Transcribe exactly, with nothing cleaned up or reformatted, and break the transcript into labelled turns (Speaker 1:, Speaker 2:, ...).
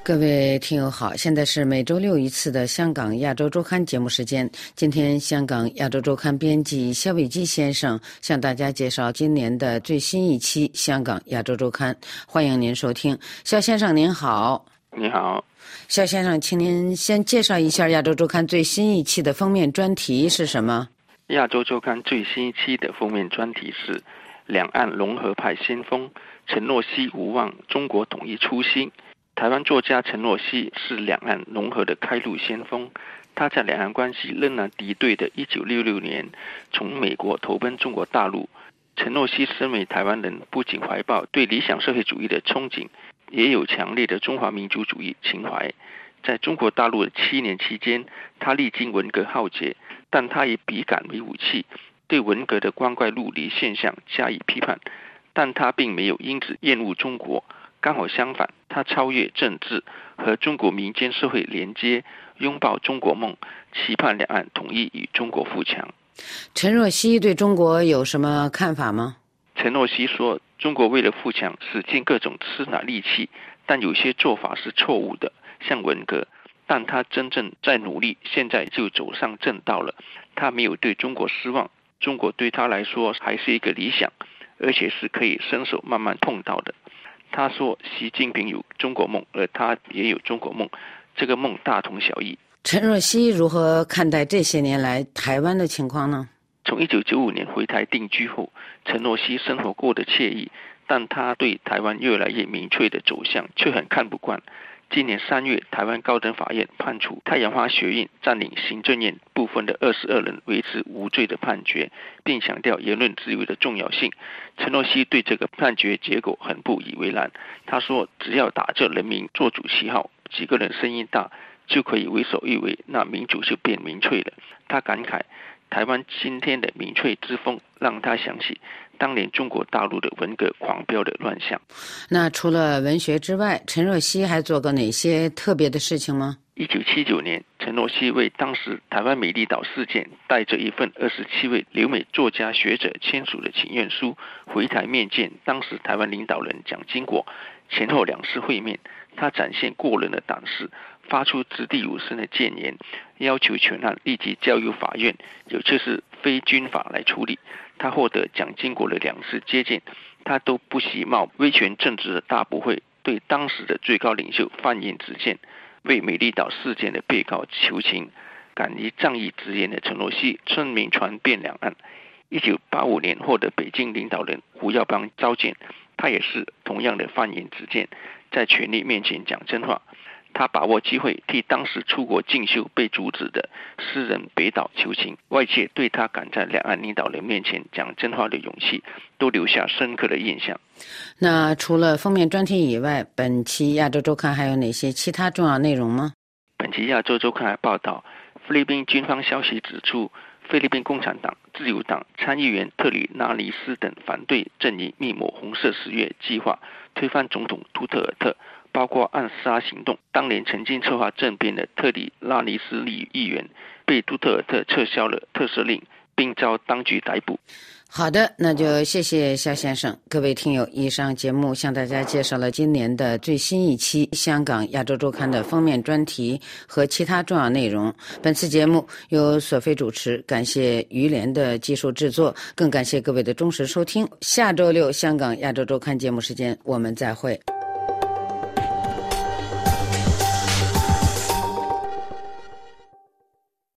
Speaker 1: 各位听友好，现在是每周六一次的香港亚洲周刊节目时间。今天香港亚洲周刊编辑肖伟基先生向大家介绍今年的最新一期香港亚洲周刊，欢迎您收听。肖先生您好。
Speaker 2: 你好。
Speaker 1: 肖先生，请您先介绍一下亚洲周刊最新一期的封面专题是什么？
Speaker 2: 亚洲周刊最新一期的封面专题是两岸融合派先锋，陈若曦无望中国统一初心。台湾作家陈若曦是两岸融合的开路先锋，他在两岸关系仍然敌对的一九六六年从美国投奔中国大陆。陈若曦身为台湾人，不仅怀抱对理想社会主义的憧憬，也有强烈的中华民族主义情怀。在中国大陆的七年期间，他历经文革浩劫，但他以笔杆为武器，对文革的光怪陆离现象加以批判，但他并没有因此厌恶中国。刚好相反，他超越政治，和中国民间社会连接，拥抱中国梦，期盼两岸统一与中国富强。
Speaker 1: 陈若曦对中国有什么看法吗？
Speaker 2: 陈若曦说，中国为了富强使尽各种吃奶力气，但有些做法是错误的，像文革，但他真正在努力，现在就走上正道了。他没有对中国失望，中国对他来说还是一个理想，而且是可以伸手慢慢碰到的。他说，习近平有中国梦，而他也有中国梦，这个梦大同小异。
Speaker 1: 陈若曦如何看待这些年来台湾的情况呢？
Speaker 2: 从一九九五年回台定居后，陈若曦生活过得惬意，但他对台湾越来越民粹的走向却很看不惯。今年三月，台湾高等法院判处太阳花学运占领行政院部分的二十二人维持无罪的判决，并强调言论自由的重要性。陈若曦对这个判决结果很不以为然，他说，只要打着人民做主旗号，几个人声音大，就可以为所欲为，那民主就变民粹了。他感慨，台湾今天的民粹之风让他想起当年中国大陆的文革狂飙的乱象。
Speaker 1: 那除了文学之外，陈若曦还做过哪些特别的事情吗？
Speaker 2: 一九七九年，陈若曦为当时台湾美丽岛事件带着一份二十七位留美作家学者签署的请愿书回台面见当时台湾领导人蒋经国，前后两次会面，他展现过人的胆识，发出掷地有声的谏言，要求全案立即交由法院，有次是非军法来处理。他获得蒋经国的两次接见，他都不惜冒威权政治的大不讳，对当时的最高领袖犯言直谏，为美丽岛事件的被告求情。敢于仗义直言的陈若曦声名传遍两岸。一九八五年获得北京领导人胡耀邦召见，他也是同样的犯言直谏，在权力面前讲真话。他把握机会替当时出国进修被阻止的诗人北岛求情，外界对他敢在两岸领导人面前讲真话的勇气都留下深刻的印象。
Speaker 1: 那除了封面专题以外，本期亚洲周刊还有哪些其他重要内容吗？
Speaker 2: 本期亚洲周刊还报道，菲律宾军方消息指出，菲律宾共产党、自由党参议员特里拉尼斯等反对阵营密谋红色十月计划，推翻总统杜特尔特，包括暗杀行动。当年曾经策划政变的特里拉尼斯议员被杜特尔特撤销了特赦令，并遭当局逮捕。
Speaker 1: 好的，那就谢谢肖先生。各位听友，以上节目向大家介绍了今年的最新一期香港亚洲周刊的封面专题和其他重要内容。本次节目由索菲主持，感谢于连的技术制作，更感谢各位的忠实收听。下周六香港亚洲周刊节目时间，我们再会。